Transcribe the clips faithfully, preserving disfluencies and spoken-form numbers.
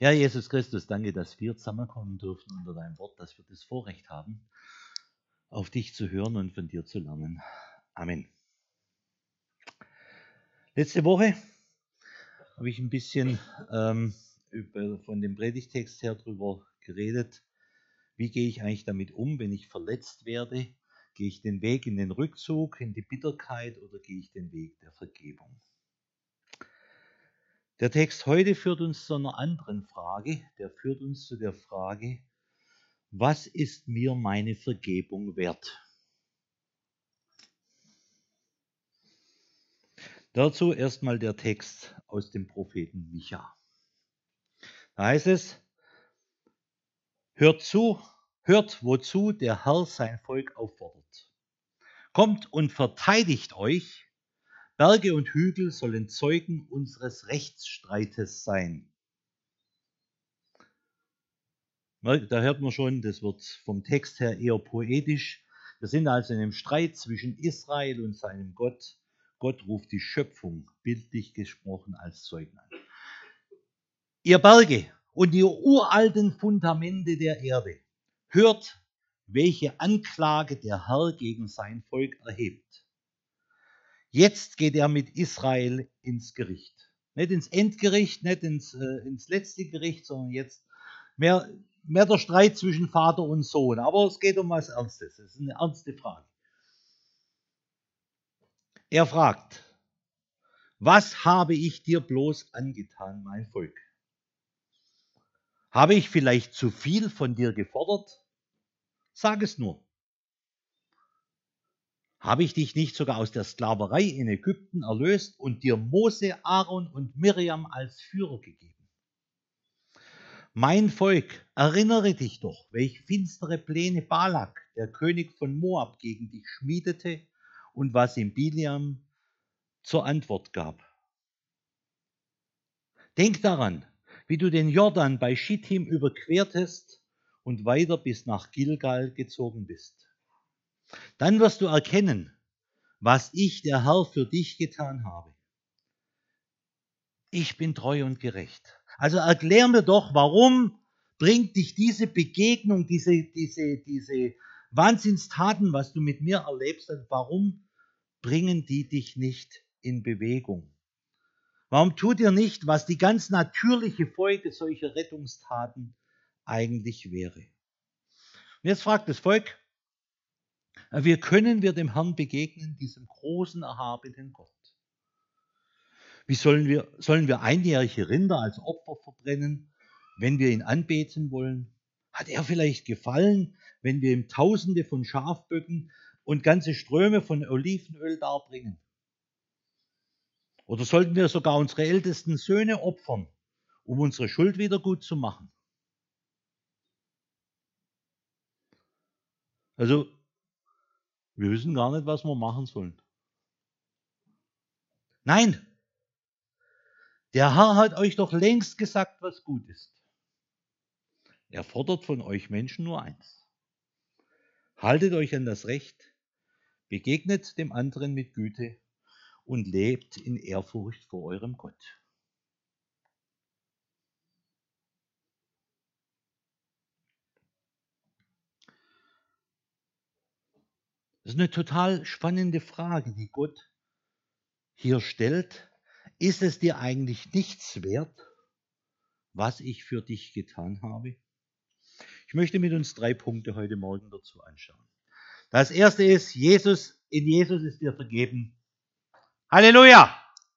Ja, Jesus Christus, danke, dass wir zusammenkommen dürfen unter deinem Wort, dass wir das Vorrecht haben, auf dich zu hören und von dir zu lernen. Amen. Letzte Woche habe ich ein bisschen ähm, über, von dem Predigtext her darüber geredet, wie gehe ich eigentlich damit um, wenn ich verletzt werde? Gehe ich den Weg in den Rückzug, in die Bitterkeit oder gehe ich den Weg der Vergebung? Der Text heute führt uns zu einer anderen Frage. Der führt uns zu der Frage, was ist mir meine Vergebung wert? Dazu erstmal der Text aus dem Propheten Micha. Da heißt es, hört zu, hört, wozu der Herr sein Volk auffordert. Kommt und verteidigt euch, Berge und Hügel sollen Zeugen unseres Rechtsstreites sein. Da hört man schon, das wird vom Text her eher poetisch. Wir sind also in einem Streit zwischen Israel und seinem Gott. Gott ruft die Schöpfung, bildlich gesprochen, als Zeugen an. Ihr Berge und die uralten Fundamente der Erde, hört, welche Anklage der Herr gegen sein Volk erhebt. Jetzt geht er mit Israel ins Gericht. Nicht ins Endgericht, nicht ins, äh, ins letzte Gericht, sondern jetzt mehr, mehr der Streit zwischen Vater und Sohn. Aber es geht um was Ernstes. Es ist eine ernste Frage. Er fragt, was habe ich dir bloß angetan, mein Volk? Habe ich vielleicht zu viel von dir gefordert? Sag es nur. Habe ich dich nicht sogar aus der Sklaverei in Ägypten erlöst und dir Mose, Aaron und Miriam als Führer gegeben? Mein Volk, erinnere dich doch, welch finstere Pläne Balak, der König von Moab, gegen dich schmiedete und was ihm Biliam zur Antwort gab. Denk daran, wie du den Jordan bei Schittim überquertest und weiter bis nach Gilgal gezogen bist. Dann wirst du erkennen, was ich, der Herr, für dich getan habe. Ich bin treu und gerecht. Also erklär mir doch, warum bringt dich diese Begegnung, diese, diese, diese Wahnsinnstaten, was du mit mir erlebst, warum bringen die dich nicht in Bewegung? Warum tut ihr nicht, was die ganz natürliche Folge solcher Rettungstaten eigentlich wäre? Und jetzt fragt das Volk, wie können wir dem Herrn begegnen, diesem großen, erhabenen Gott? Wie sollen wir, sollen wir einjährige Rinder als Opfer verbrennen, wenn wir ihn anbeten wollen? Hat er vielleicht gefallen, wenn wir ihm Tausende von Schafböcken und ganze Ströme von Olivenöl darbringen? Oder sollten wir sogar unsere ältesten Söhne opfern, um unsere Schuld wieder gut zu machen? Also, wir wissen gar nicht, was wir machen sollen. Nein, der Herr hat euch doch längst gesagt, was gut ist. Er fordert von euch Menschen nur eins. Haltet euch an das Recht, begegnet dem anderen mit Güte und lebt in Ehrfurcht vor eurem Gott. Das ist eine total spannende Frage, die Gott hier stellt. Ist es dir eigentlich nichts wert, was ich für dich getan habe? Ich möchte mit uns drei Punkte heute Morgen dazu anschauen. Das erste ist, Jesus, in Jesus ist dir vergeben. Halleluja!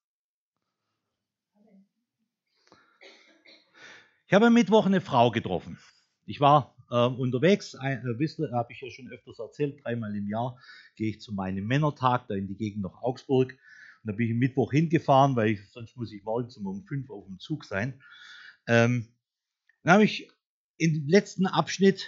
Ich habe am Mittwoch eine Frau getroffen. Ich war äh, unterwegs, äh, wisst ihr, habe ich ja schon öfters erzählt, dreimal im Jahr gehe ich zu meinem Männertag, da in die Gegend nach Augsburg. Und da bin ich am Mittwoch hingefahren, weil ich, sonst muss ich morgens um fünf auf dem Zug sein. Ähm, dann habe ich im letzten Abschnitt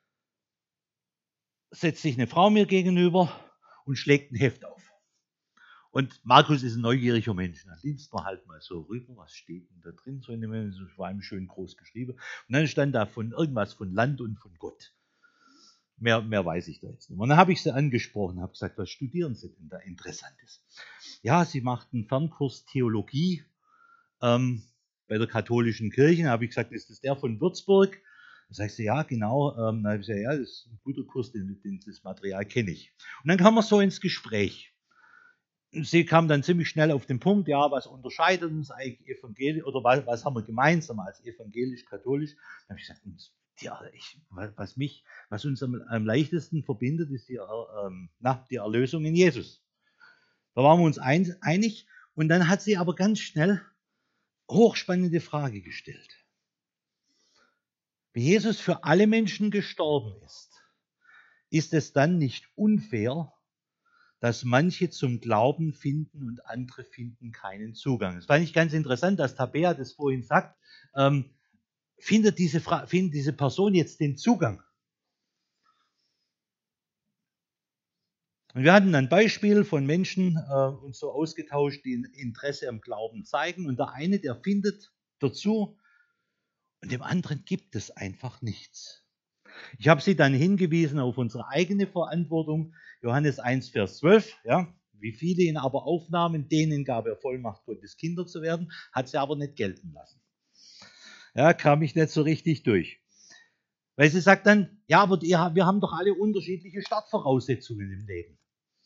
setzt sich eine Frau mir gegenüber und schlägt ein Heft auf. Und Markus ist ein neugieriger Mensch. Dann liest man halt mal so rüber, was steht denn da drin? So in dem, das war ihm schön groß geschrieben. Und dann stand da von irgendwas von Land und von Gott. Mehr, mehr weiß ich da jetzt nicht. Und dann habe ich sie angesprochen, habe gesagt, was studieren Sie denn da Interessantes? Ja, sie macht einen Fernkurs Theologie. Ähm, bei der katholischen Kirche. Da habe ich gesagt, ist das der von Würzburg? Da sagst du, ja, genau. Ähm, dann habe ich gesagt, ja, das ist ein guter Kurs, den, den, das Material kenne ich. Und dann kam wir so ins Gespräch. Sie kam dann ziemlich schnell auf den Punkt, ja, was unterscheidet uns eigentlich evangelisch, oder was, was haben wir gemeinsam als evangelisch-katholisch? Da habe ich gesagt, uns, ja, ich, was mich, was uns am, am leichtesten verbindet, ist die, ähm, na, die Erlösung in Jesus. Da waren wir uns ein, einig, und dann hat sie aber ganz schnell hochspannende Frage gestellt. Wie Jesus für alle Menschen gestorben ist, ist es dann nicht unfair, dass manche zum Glauben finden und andere finden keinen Zugang. Das fand ich ganz interessant, dass Tabea das vorhin sagt. Ähm, findet, diese Fra- findet diese Person jetzt den Zugang? Und wir hatten ein Beispiel von Menschen äh, uns so ausgetauscht, die ein Interesse am Glauben zeigen. Und der eine, der findet dazu, und dem anderen gibt es einfach nichts. Ich habe sie dann hingewiesen auf unsere eigene Verantwortung. Johannes eins, Vers zwölf, ja. Wie viele ihn aber aufnahmen, denen gab er Vollmacht, Gottes Kinder zu werden, hat sie aber nicht gelten lassen. Ja, kam ich nicht so richtig durch. Weil sie sagt dann, ja, aber wir haben doch alle unterschiedliche Startvoraussetzungen im Leben.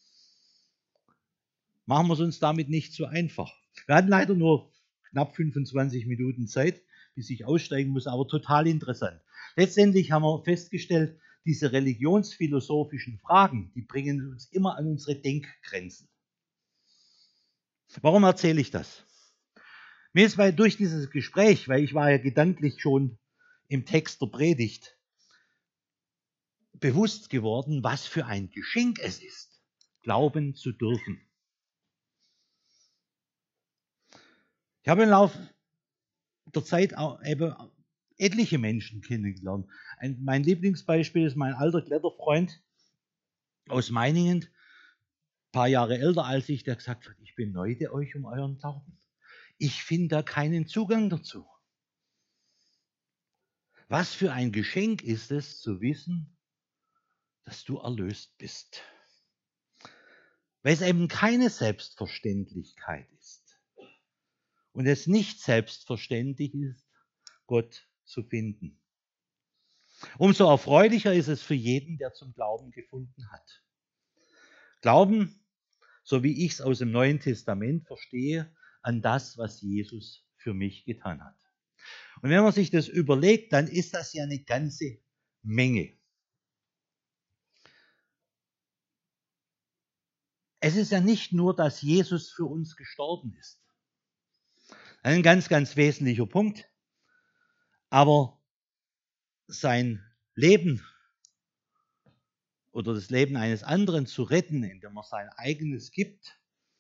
Machen wir es uns damit nicht so einfach. Wir hatten leider nur knapp fünfundzwanzig Minuten Zeit, bis ich aussteigen muss, aber total interessant. Letztendlich haben wir festgestellt, diese religionsphilosophischen Fragen, die bringen uns immer an unsere Denkgrenzen. Warum erzähle ich das? Mir ist weil durch dieses Gespräch, weil ich war ja gedanklich schon im Text der Predigt, bewusst geworden, was für ein Geschenk es ist, glauben zu dürfen. Ich habe im Laufe der Zeit auch eben etliche Menschen kennengelernt. Ein, mein Lieblingsbeispiel ist mein alter Kletterfreund aus Meiningen, ein paar Jahre älter als ich, der gesagt hat, ich beneide euch um euren Glauben. Ich finde da keinen Zugang dazu. Was für ein Geschenk ist es, zu wissen, dass du erlöst bist. Weil es eben keine Selbstverständlichkeit ist. Und es nicht selbstverständlich ist, Gott zu finden. Umso erfreulicher ist es für jeden, der zum Glauben gefunden hat. Glauben, so wie ich es aus dem Neuen Testament verstehe, an das, was Jesus für mich getan hat. Und wenn man sich das überlegt, dann ist das ja eine ganze Menge. Es ist ja nicht nur, dass Jesus für uns gestorben ist. Ein ganz, ganz wesentlicher Punkt. Aber sein Leben oder das Leben eines anderen zu retten, indem er sein eigenes gibt,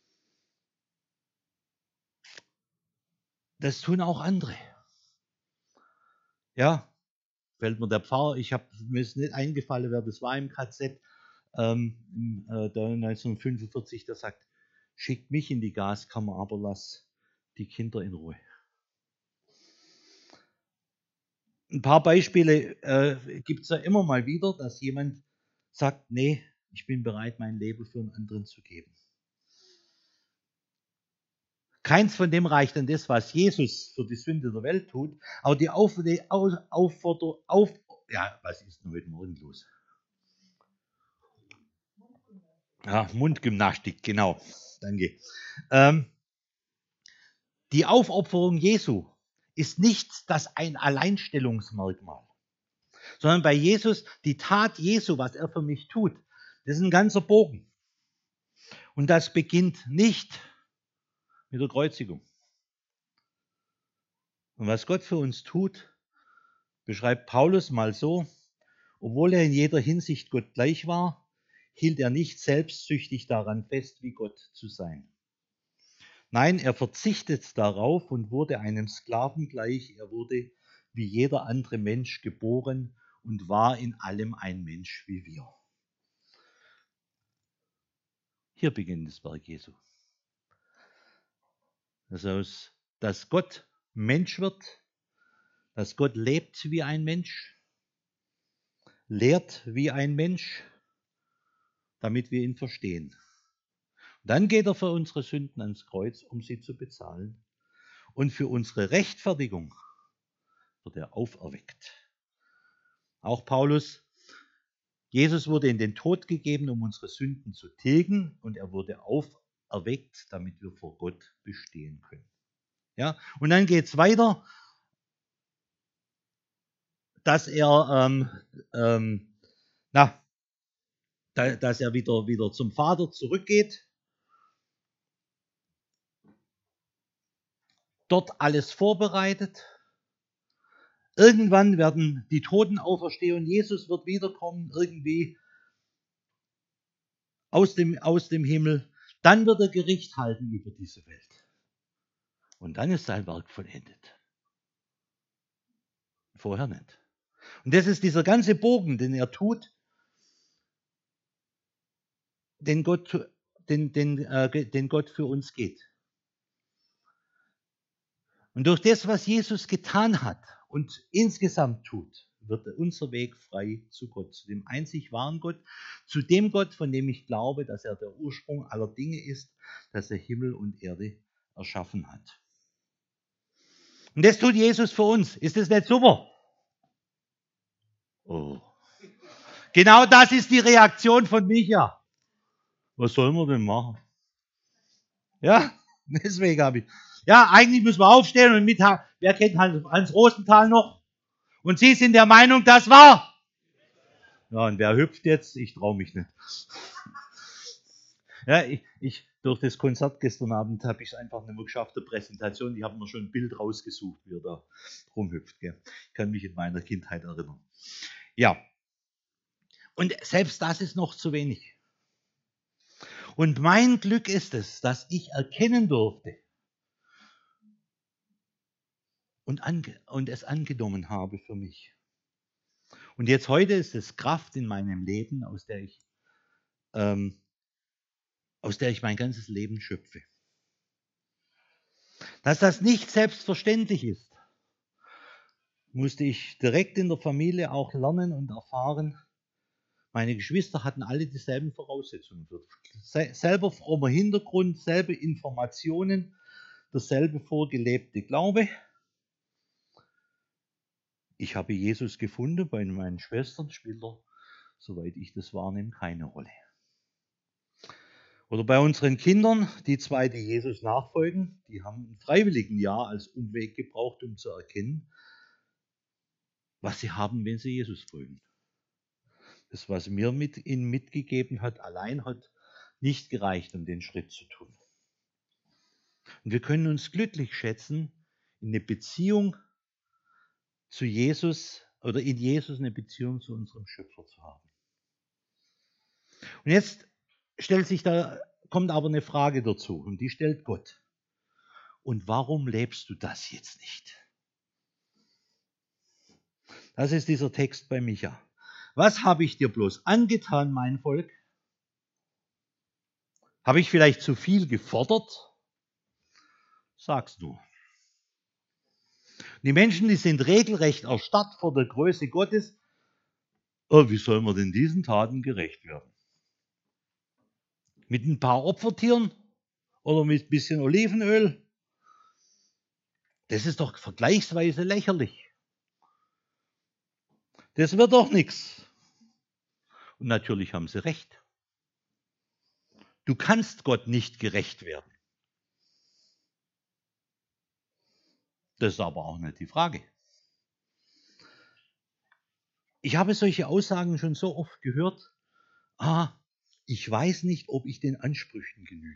das tun auch andere. Ja, fällt mir der Pfarrer, ich habe mir ist nicht eingefallen, wer das war im K Z, ähm, äh, der neunzehnhundertfünfundvierzig, der sagt, schickt mich in die Gaskammer, aber lass die Kinder in Ruhe. Ein paar Beispiele äh, gibt es ja immer mal wieder, dass jemand sagt, nee, ich bin bereit, mein Leben für einen anderen zu geben. Keins von dem reicht an das, was Jesus für die Sünde der Welt tut, aber die Aufforderung, auf, ja, was ist denn heute Morgen los? Ja, Mundgymnastik, genau, danke. Ähm, die Aufopferung Jesu ist nicht das ein Alleinstellungsmerkmal, sondern bei Jesus, die Tat Jesu, was er für mich tut, das ist ein ganzer Bogen. Und das beginnt nicht mit der Kreuzigung. Und was Gott für uns tut, beschreibt Paulus mal so, obwohl er in jeder Hinsicht Gott gleich war, hielt er nicht selbstsüchtig daran fest, wie Gott zu sein. Nein, er verzichtet darauf und wurde einem Sklaven gleich. Er wurde wie jeder andere Mensch geboren und war in allem ein Mensch wie wir. Hier beginnt das Werk Jesu. Also, dass Gott Mensch wird, dass Gott lebt wie ein Mensch, lehrt wie ein Mensch, damit wir ihn verstehen. Dann geht er für unsere Sünden ans Kreuz, um sie zu bezahlen. Und für unsere Rechtfertigung wird er auferweckt. Auch Paulus, Jesus wurde in den Tod gegeben, um unsere Sünden zu tilgen, und er wurde auferweckt, damit wir vor Gott bestehen können. Ja? Und dann geht es weiter, dass er, ähm, ähm, na, da, dass er wieder, wieder zum Vater zurückgeht, dort alles vorbereitet. Irgendwann werden die Toten auferstehen und Jesus wird wiederkommen, irgendwie aus dem, aus dem Himmel. Dann wird er Gericht halten über diese Welt. Und dann ist sein Werk vollendet. Vorher nicht. Und das ist dieser ganze Bogen, den er tut, den Gott, den, den, äh, den Gott für uns geht. Und durch das, was Jesus getan hat und insgesamt tut, wird unser Weg frei zu Gott, zu dem einzig wahren Gott, zu dem Gott, von dem ich glaube, dass er der Ursprung aller Dinge ist, dass er Himmel und Erde erschaffen hat. Und das tut Jesus für uns. Ist das nicht super? Oh. Genau das ist die Reaktion von Micha. Was sollen wir denn machen? Ja, deswegen habe ich. Ja, eigentlich müssen wir aufstehen und mit. Wer kennt Hans, Hans Rosenthal noch? Und Sie sind der Meinung, das war? Ja, und wer hüpft jetzt? Ich traue mich nicht. Ja, ich, ich, durch das Konzert gestern Abend habe ich es einfach nicht mehr geschafft, der Präsentation. Ich habe mir schon ein Bild rausgesucht, wie er da rumhüpft. Gell. Ich kann mich in meiner Kindheit erinnern. Ja. Und selbst das ist noch zu wenig. Und mein Glück ist es, dass ich erkennen durfte und, ange, und es angenommen habe für mich. Und jetzt heute ist es Kraft in meinem Leben, aus der ich, ähm, aus der ich mein ganzes Leben schöpfe. Dass das nicht selbstverständlich ist, musste ich direkt in der Familie auch lernen und erfahren. Meine Geschwister hatten alle dieselben Voraussetzungen. Selber frommer Hintergrund, selbe Informationen, derselbe vorgelebte Glaube. Ich habe Jesus gefunden, bei meinen Schwestern spielt er, soweit ich das wahrnehme, keine Rolle. Oder bei unseren Kindern, die zwei, die Jesus nachfolgen, die haben ein freiwilligen Jahr als Umweg gebraucht, um zu erkennen, was sie haben, wenn sie Jesus folgen. Das, was mir mit ihnen mitgegeben hat, allein hat nicht gereicht, um den Schritt zu tun. Und wir können uns glücklich schätzen, in eine Beziehung zu Jesus oder in Jesus eine Beziehung zu unserem Schöpfer zu haben. Und jetzt stellt sich da, kommt aber eine Frage dazu und die stellt Gott. Und warum lebst du das jetzt nicht? Das ist dieser Text bei Micha. Was habe ich dir bloß angetan, mein Volk? Habe ich vielleicht zu viel gefordert? Sag's nur. Die Menschen, die sind regelrecht erstarrt vor der Größe Gottes. Oh, wie soll man denn diesen Taten gerecht werden? Mit ein paar Opfertieren oder mit ein bisschen Olivenöl? Das ist doch vergleichsweise lächerlich. Das wird doch nichts. Und natürlich haben sie recht. Du kannst Gott nicht gerecht werden. Das ist aber auch nicht die Frage. Ich habe solche Aussagen schon so oft gehört. Ah, ich weiß nicht, ob ich den Ansprüchen genüge.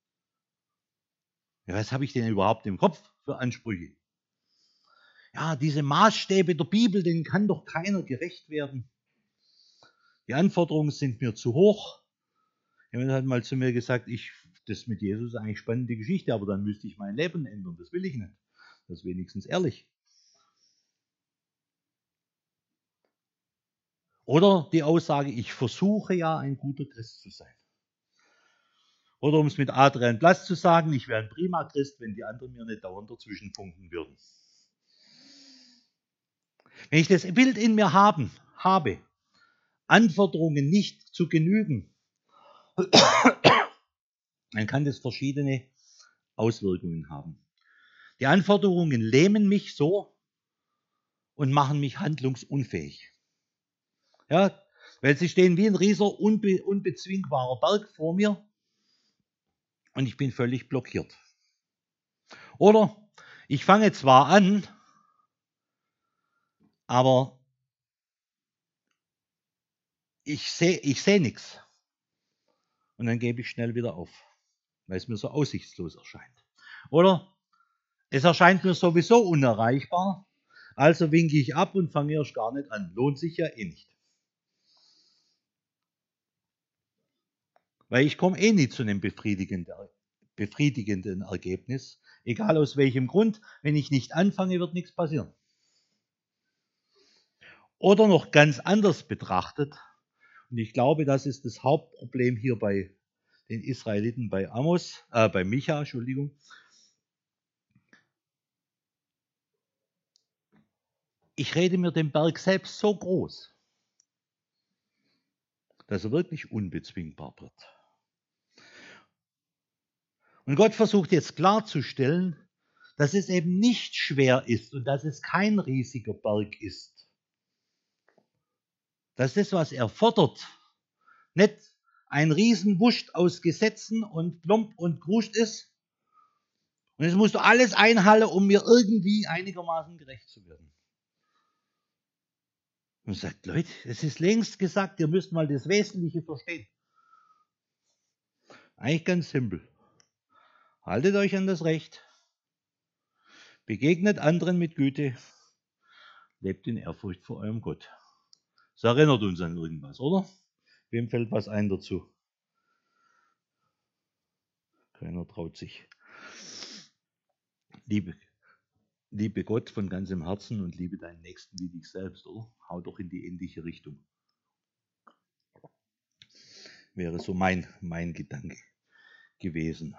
Ja, was habe ich denn überhaupt im Kopf für Ansprüche? Ja, diese Maßstäbe der Bibel, denen kann doch keiner gerecht werden. Die Anforderungen sind mir zu hoch. Jemand hat mal zu mir gesagt, ich, das mit Jesus ist eigentlich spannende Geschichte, aber dann müsste ich mein Leben ändern. Das will ich nicht. Das ist wenigstens ehrlich. Oder die Aussage, ich versuche ja ein guter Christ zu sein. Oder um es mit Adrian Platz zu sagen, ich wäre ein prima Christ, wenn die anderen mir nicht dauernd dazwischen funken würden. Wenn ich das Bild in mir haben, habe, Anforderungen nicht zu genügen, dann kann das verschiedene Auswirkungen haben. Die Anforderungen lähmen mich so und machen mich handlungsunfähig. Ja, weil sie stehen wie ein rieser, unbe unbezwingbarer Berg vor mir und ich bin völlig blockiert. Oder ich fange zwar an, aber ich sehe ich seh nichts. Und dann gebe ich schnell wieder auf, weil es mir so aussichtslos erscheint. Oder es erscheint mir sowieso unerreichbar, also winke ich ab und fange erst gar nicht an. Lohnt sich ja eh nicht. Weil ich komme eh nie zu einem befriedigenden, befriedigenden Ergebnis. Egal aus welchem Grund, wenn ich nicht anfange, wird nichts passieren. Oder noch ganz anders betrachtet, und ich glaube, das ist das Hauptproblem hier bei den Israeliten, bei Amos, äh, bei Micha, Entschuldigung. Ich rede mir den Berg selbst so groß, dass er wirklich unbezwingbar wird. Und Gott versucht jetzt klarzustellen, dass es eben nicht schwer ist und dass es kein riesiger Berg ist. Dass das, was er fordert, nicht ein Riesenwust aus Gesetzen und plomp und kruscht ist. Und jetzt musst du alles einhalten, um mir irgendwie einigermaßen gerecht zu werden. Und sagt, Leute, es ist längst gesagt, ihr müsst mal das Wesentliche verstehen. Eigentlich ganz simpel. Haltet euch an das Recht. Begegnet anderen mit Güte. Lebt in Ehrfurcht vor eurem Gott. Das erinnert uns an irgendwas, oder? Wem fällt was ein dazu? Keiner traut sich. Liebe, liebe Gott von ganzem Herzen und liebe deinen Nächsten wie dich selbst, oder? Hau doch in die ähnliche Richtung. Wäre so mein, mein Gedanke gewesen.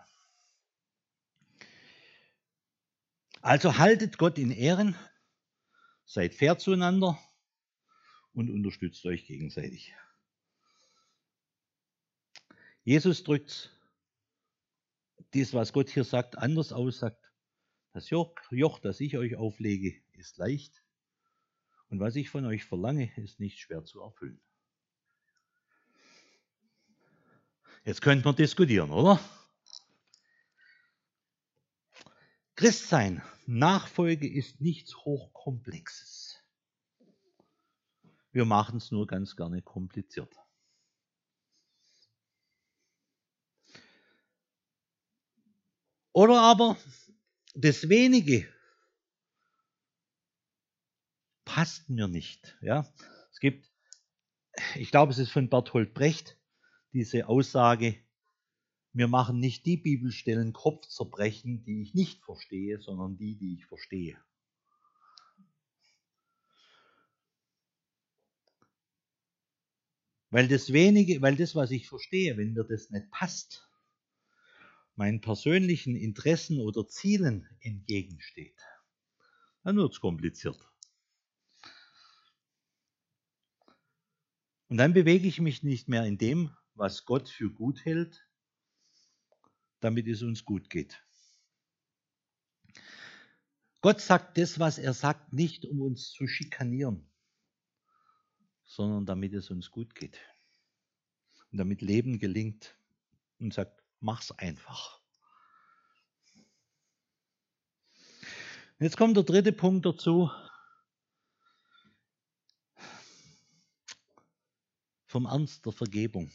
Also haltet Gott in Ehren, seid fair zueinander und unterstützt euch gegenseitig. Jesus drückt dies, was Gott hier sagt, anders aus, sagt, das Joch, Joch, das ich euch auflege, ist leicht und was ich von euch verlange, ist nicht schwer zu erfüllen. Jetzt könnte man diskutieren, oder? Christsein, Nachfolge ist nichts Hochkomplexes. Wir machen es nur ganz gerne kompliziert. Oder aber das Wenige passt mir nicht. Ja? Es gibt, ich glaube, es ist von Bertolt Brecht, diese Aussage, wir machen nicht die Bibelstellen Kopfzerbrechen, die ich nicht verstehe, sondern die, die ich verstehe. Weil das Wenige, weil das, was ich verstehe, wenn mir das nicht passt, meinen persönlichen Interessen oder Zielen entgegensteht, dann wird es kompliziert. Und dann bewege ich mich nicht mehr in dem, was Gott für gut hält, damit es uns gut geht. Gott sagt das, was er sagt, nicht um uns zu schikanieren, sondern damit es uns gut geht. Und damit Leben gelingt und sagt, mach's einfach. Jetzt kommt der dritte Punkt dazu. Vom Ernst der Vergebung.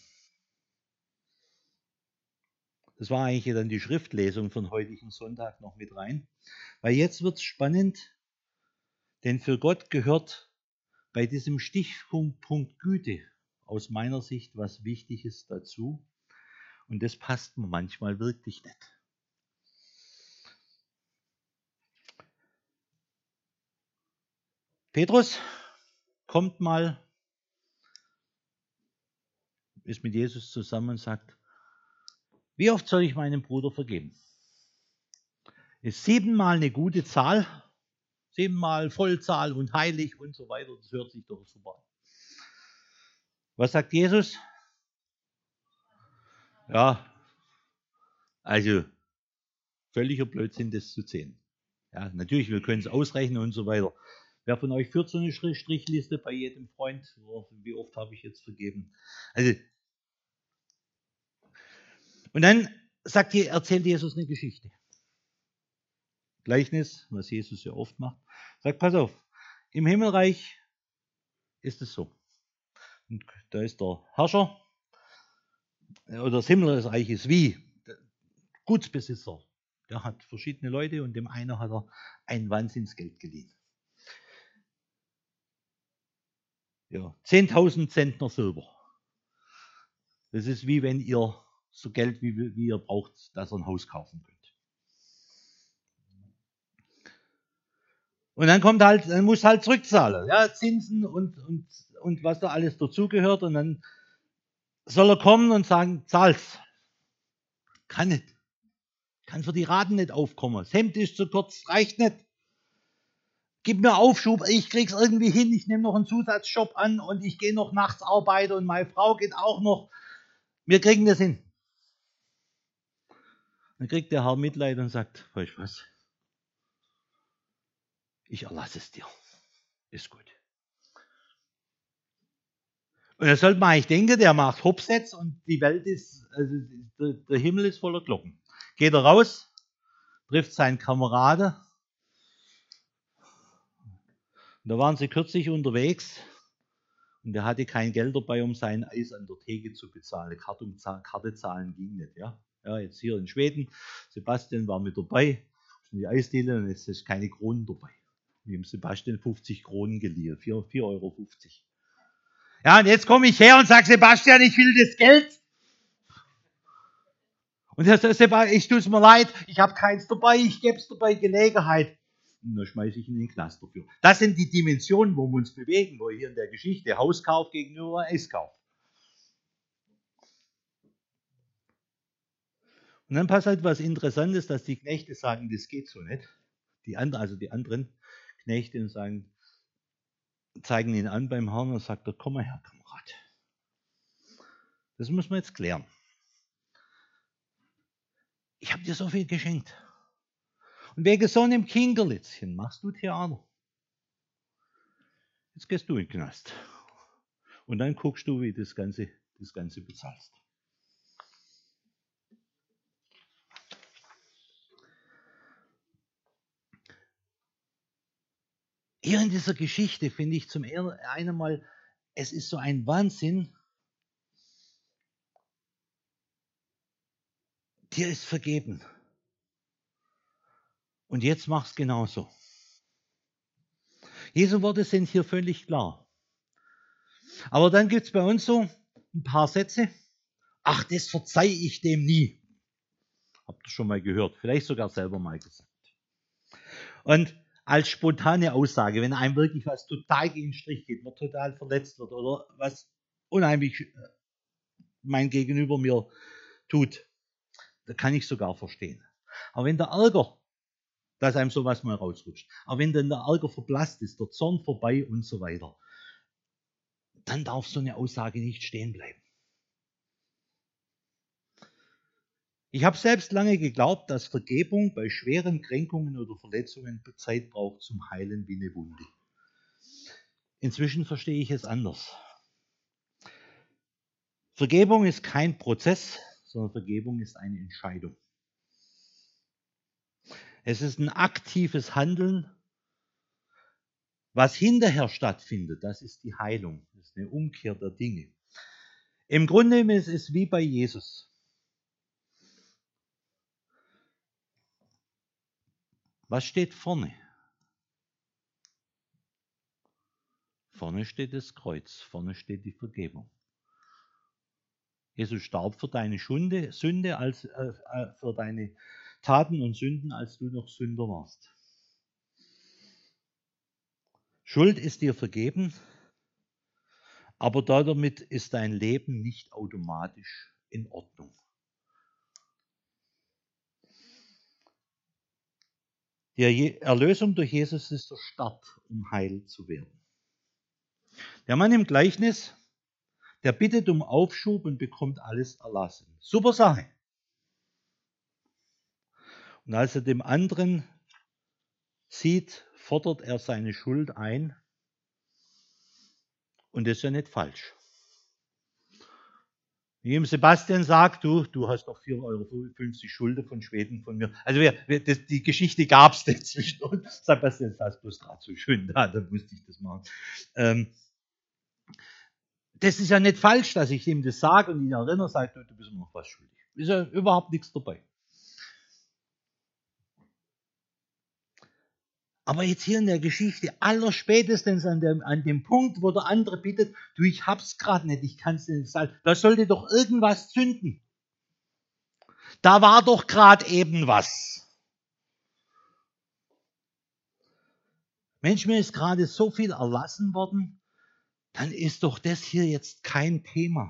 Das war eigentlich dann die Schriftlesung von heutigen Sonntag noch mit rein. Weil jetzt wird es spannend, denn für Gott gehört bei diesem Stichpunkt Punkt Güte aus meiner Sicht was Wichtiges dazu. Und das passt mir manchmal wirklich nicht. Petrus kommt mal, ist mit Jesus zusammen und sagt, wie oft soll ich meinem Bruder vergeben? Ist siebenmal eine gute Zahl, siebenmal Vollzahl und heilig und so weiter, das hört sich doch super an. Was sagt Jesus? Ja, also völliger Blödsinn, das zu zählen. Ja, natürlich, wir können es ausrechnen und so weiter. Wer von euch führt so eine Strichliste bei jedem Freund? Wie oft habe ich jetzt vergeben? Also, und dann sagt, erzählt Jesus eine Geschichte. Gleichnis, was Jesus ja oft macht. Sagt, pass auf, im Himmelreich ist es so. Und da ist der Herrscher, oder das Himmelreich ist wie der Gutsbesitzer. Der hat verschiedene Leute und dem einen hat er ein Wahnsinnsgeld geliehen. Ja, zehntausend Zentner Silber. Das ist wie wenn ihr so Geld, wie, wie ihr braucht, dass ihr ein Haus kaufen könnt. Und dann kommt halt, dann muss halt zurückzahlen, ja, Zinsen und, und, und was da alles dazugehört. Und dann soll er kommen und sagen, zahl's. Kann nicht. Kann für die Raten nicht aufkommen. Das Hemd ist zu kurz, reicht nicht. Gib mir Aufschub, ich krieg's irgendwie hin, ich nehme noch einen Zusatzjob an und ich gehe noch nachts arbeiten und meine Frau geht auch noch. Wir kriegen das hin. Dann kriegt der Herr Mitleid und sagt, weißt du was? Ich erlasse es dir. Ist gut. Und da sollte man eigentlich denken, der macht Hopsets und die Welt ist, also der, der Himmel ist voller Glocken. Geht er raus, trifft seinen Kameraden. Und da waren sie kürzlich unterwegs und der hatte kein Geld dabei, um sein Eis an der Theke zu bezahlen. Karte, Karte zahlen ging nicht. Ja? Ja, jetzt hier in Schweden, Sebastian war mit dabei, in die Eisdiele und jetzt ist keine Kronen dabei. Wir haben Sebastian fünfzig Kronen geliehen, vier Euro fünfzig. Ja, und jetzt komme ich her und sage, Sebastian, ich will das Geld. Und er sagt, Sebastian, ich tue es mir leid, ich habe keins dabei, ich gebe es dabei Gelegenheit. Und dann schmeiße ich ihn in den Knast dafür. Das sind die Dimensionen, wo wir uns bewegen, wo hier in der Geschichte Hauskauf gegenüber Eiskauf. Und dann passiert was Interessantes, dass die Knechte sagen, das geht so nicht. Die anderen, also die anderen Knechte sagen, zeigen ihn an beim Herrn und sagt er, komm mal her, Kamerad. Das muss man jetzt klären. Ich habe dir so viel geschenkt. Und wegen so einem Kinderlitzchen machst du Theater. Jetzt gehst du in den Knast. Und dann guckst du, wie du das Ganze, das Ganze bezahlst. Hier in dieser Geschichte finde ich zum einen Mal, es ist so ein Wahnsinn. Dir ist vergeben. Und jetzt mach's genauso. Jesu Worte sind hier völlig klar. Aber dann gibt es bei uns so ein paar Sätze. Ach, das verzeih ich dem nie. Habt ihr schon mal gehört, vielleicht sogar selber mal gesagt. Und als spontane Aussage, wenn einem wirklich was total gegen den Strich geht, man total verletzt wird oder was unheimlich mein Gegenüber mir tut, da kann ich sogar verstehen. Aber wenn der Ärger, dass einem sowas mal rausrutscht, aber wenn dann der Ärger verblasst ist, der Zorn vorbei und so weiter, dann darf so eine Aussage nicht stehen bleiben. Ich habe selbst lange geglaubt, dass Vergebung bei schweren Kränkungen oder Verletzungen Zeit braucht zum Heilen wie eine Wunde. Inzwischen verstehe ich es anders. Vergebung ist kein Prozess, sondern Vergebung ist eine Entscheidung. Es ist ein aktives Handeln. Was hinterher stattfindet, das ist die Heilung. Das ist eine Umkehr der Dinge. Im Grunde ist es wie bei Jesus. Was steht vorne? Vorne steht das Kreuz, vorne steht die Vergebung. Jesus starb für deine Sünde, Sünde als, äh, für deine Taten und Sünden, als du noch Sünder warst. Schuld ist dir vergeben, aber damit ist dein Leben nicht automatisch in Ordnung. Die Erlösung durch Jesus ist der Start, um heil zu werden. Der Mann im Gleichnis, der bittet um Aufschub und bekommt alles erlassen. Super Sache. Und als er dem anderen sieht, fordert er seine Schuld ein. Und das ist ja nicht falsch. Wie ihm Sebastian sagt, du, du hast noch vier Euro fünfzig Schulden von Schweden von mir. Also wir, wir, das, die Geschichte gab es nicht zwischen uns. Sebastian saß bloß gerade so schön da, da musste ich das machen. Ähm, das ist ja nicht falsch, dass ich ihm das sage und ihn erinnere, sage, du, du bist mir noch was schuldig. Ist ja überhaupt nichts dabei. Aber jetzt hier in der Geschichte, allerspätestens an dem, an dem Punkt, wo der andere bittet, du, ich hab's gerade nicht, ich kann's dir nicht sagen, da sollte doch irgendwas zünden. Da war doch gerade eben was. Mensch, mir ist gerade so viel erlassen worden, dann ist doch das hier jetzt kein Thema.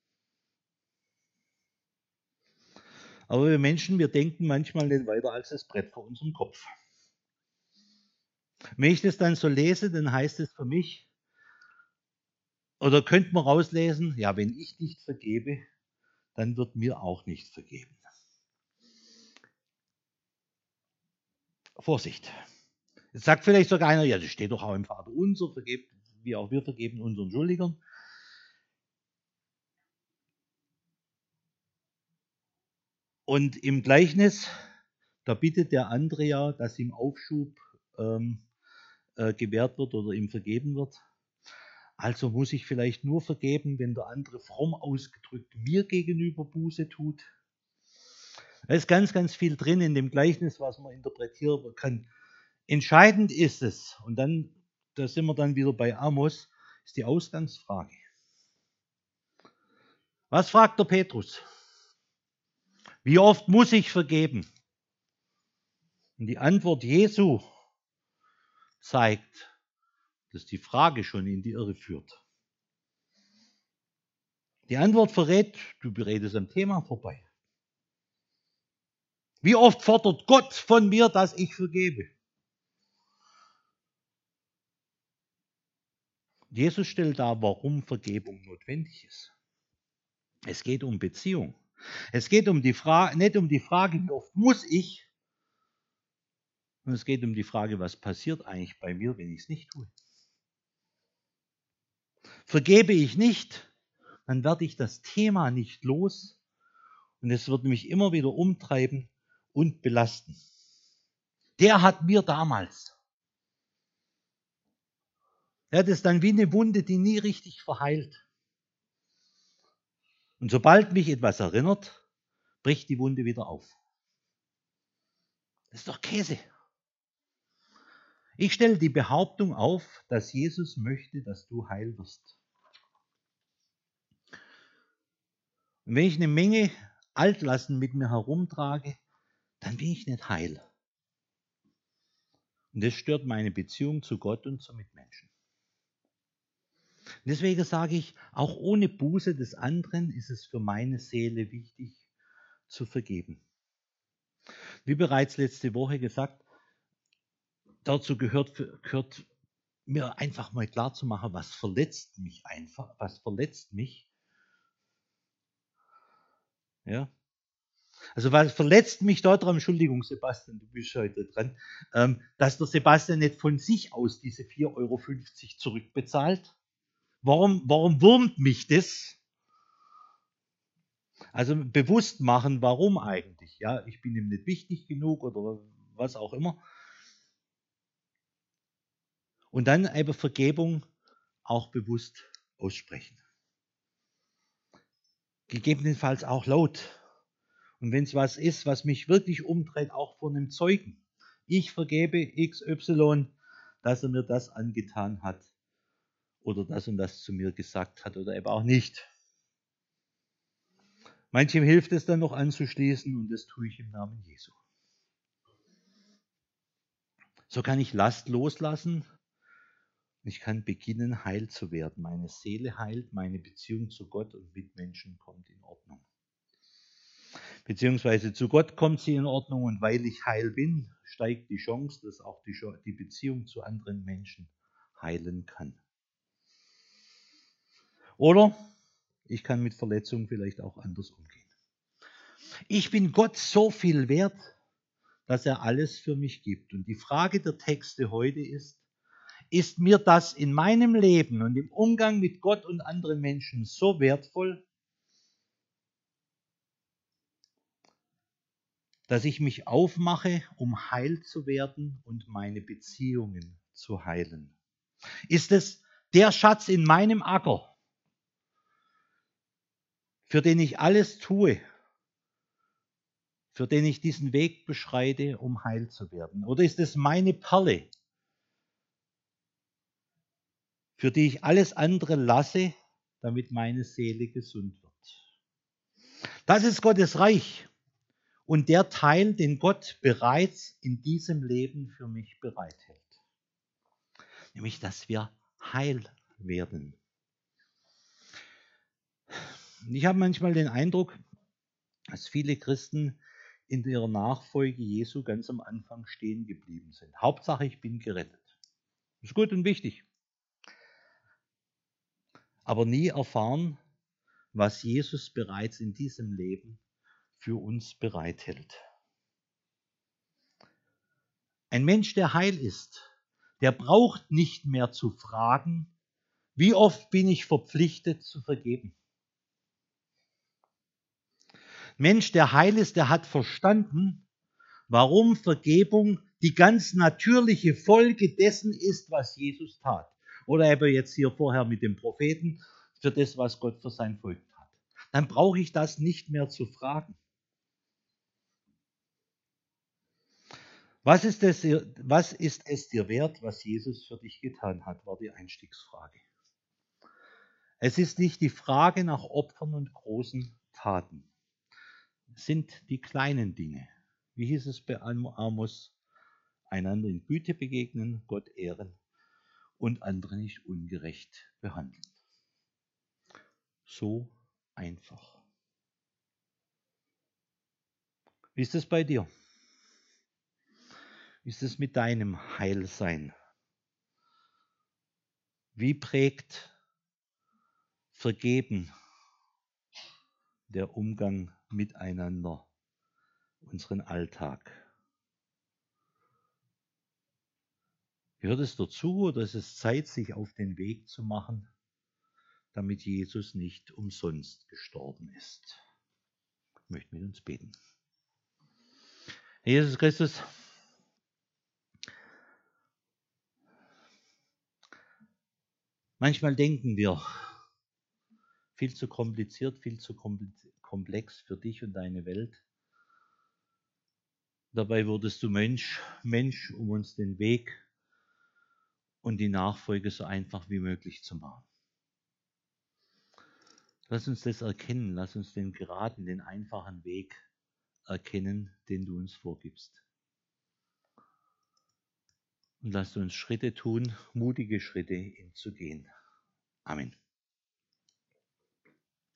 Aber wir Menschen, wir denken manchmal nicht weiter als das Brett vor unserem Kopf. Wenn ich das dann so lese, dann heißt es für mich, oder könnte man rauslesen, ja, wenn ich nicht vergebe, dann wird mir auch nicht vergeben. Vorsicht. Jetzt sagt vielleicht sogar einer, ja, das steht doch auch im Vater unser, vergebt, wie auch wir vergeben unseren Schuldigern. Und im Gleichnis, da bittet der andere ja, dass ihm Aufschub ähm, äh, gewährt wird oder ihm vergeben wird. Also muss ich vielleicht nur vergeben, wenn der andere fromm ausgedrückt mir gegenüber Buße tut. Da ist ganz, ganz viel drin in dem Gleichnis, was man interpretieren kann. Entscheidend ist es, und dann, da sind wir dann wieder bei Amos, ist die Ausgangsfrage. Was fragt der Petrus? Wie oft muss ich vergeben? Und die Antwort Jesu zeigt, dass die Frage schon in die Irre führt. Die Antwort verrät, du beredest am Thema vorbei. Wie oft fordert Gott von mir, dass ich vergebe? Jesus stellt dar, warum Vergebung notwendig ist. Es geht um Beziehung. Es geht um die Frage, nicht um die Frage, wie oft muss ich, sondern es geht um die Frage, was passiert eigentlich bei mir, wenn ich es nicht tue. Vergebe ich nicht, dann werde ich das Thema nicht los und es wird mich immer wieder umtreiben und belasten. Der hat mir damals, ja, das ist dann wie eine Wunde, die nie richtig verheilt. Und sobald mich etwas erinnert, bricht die Wunde wieder auf. Das ist doch Käse. Ich stelle die Behauptung auf, dass Jesus möchte, dass du heil wirst. Und wenn ich eine Menge Altlasten mit mir herumtrage, dann bin ich nicht heil. Und das stört meine Beziehung zu Gott und zu Mitmenschen. Und deswegen sage ich, auch ohne Buße des anderen ist es für meine Seele wichtig, zu vergeben. Wie bereits letzte Woche gesagt, dazu gehört, gehört mir einfach mal klar zu machen, was verletzt mich einfach, was verletzt mich. Ja. Also was verletzt mich dort dran, Entschuldigung Sebastian, du bist heute dran, ähm, dass der Sebastian nicht von sich aus diese vier Euro fünfzig zurückbezahlt. Warum, warum wurmt mich das? Also bewusst machen, warum eigentlich. Ja, ich bin ihm nicht wichtig genug oder was auch immer. Und dann eben Vergebung auch bewusst aussprechen. Gegebenenfalls auch laut. Und wenn es was ist, was mich wirklich umdreht, auch vor einem Zeugen. Ich vergebe X Y, dass er mir das angetan hat oder das und das zu mir gesagt hat oder eben auch nicht. Manchem hilft es dann noch anzuschließen und das tue ich im Namen Jesu. So kann ich Last loslassen. Ich kann beginnen, heil zu werden. Meine Seele heilt, meine Beziehung zu Gott und Mitmenschen kommt in Ordnung. Beziehungsweise zu Gott kommt sie in Ordnung und weil ich heil bin, steigt die Chance, dass auch die, die Beziehung zu anderen Menschen heilen kann. Oder ich kann mit Verletzungen vielleicht auch anders umgehen. Ich bin Gott so viel wert, dass er alles für mich gibt. Und die Frage der Texte heute ist, ist mir das in meinem Leben und im Umgang mit Gott und anderen Menschen so wertvoll, dass ich mich aufmache, um heil zu werden und meine Beziehungen zu heilen? Ist es der Schatz in meinem Acker, für den ich alles tue, für den ich diesen Weg beschreite, um heil zu werden? Oder ist es meine Perle, für die ich alles andere lasse, damit meine Seele gesund wird? Das ist Gottes Reich und der Teil, den Gott bereits in diesem Leben für mich bereithält. Nämlich, dass wir heil werden. Und ich habe manchmal den Eindruck, dass viele Christen in ihrer Nachfolge Jesu ganz am Anfang stehen geblieben sind. Hauptsache, ich bin gerettet. Das ist gut und wichtig. Aber nie erfahren, was Jesus bereits in diesem Leben für uns bereithält. Ein Mensch, der heil ist, der braucht nicht mehr zu fragen, wie oft bin ich verpflichtet zu vergeben. Mensch, der heil ist, der hat verstanden, warum Vergebung die ganz natürliche Folge dessen ist, was Jesus tat. Oder eben jetzt hier vorher mit dem Propheten, für das, was Gott für sein Volk tat. Dann brauche ich das nicht mehr zu fragen. Was ist, es, was ist es dir wert, was Jesus für dich getan hat, war die Einstiegsfrage. Es ist nicht die Frage nach Opfern und großen Taten. Es sind die kleinen Dinge. Wie hieß es bei Amos? Einander in Güte begegnen, Gott ehren und andere nicht ungerecht behandeln. So einfach. Wie ist es bei dir? Wie ist es mit deinem Heilsein? Wie prägt Vergeben, der Umgang miteinander, unseren Alltag? Gehört es dazu oder ist es Zeit, sich auf den Weg zu machen, damit Jesus nicht umsonst gestorben ist? Ich möchte mit uns beten. Herr Jesus Christus, manchmal denken wir, viel zu kompliziert, viel zu komplex für dich und deine Welt. Dabei wurdest du Mensch, Mensch, um uns den Weg und die Nachfolge so einfach wie möglich zu machen. Lass uns das erkennen, lass uns den geraden, den einfachen Weg erkennen, den du uns vorgibst. Und lass uns Schritte tun, mutige Schritte, ihn zu gehen. Amen.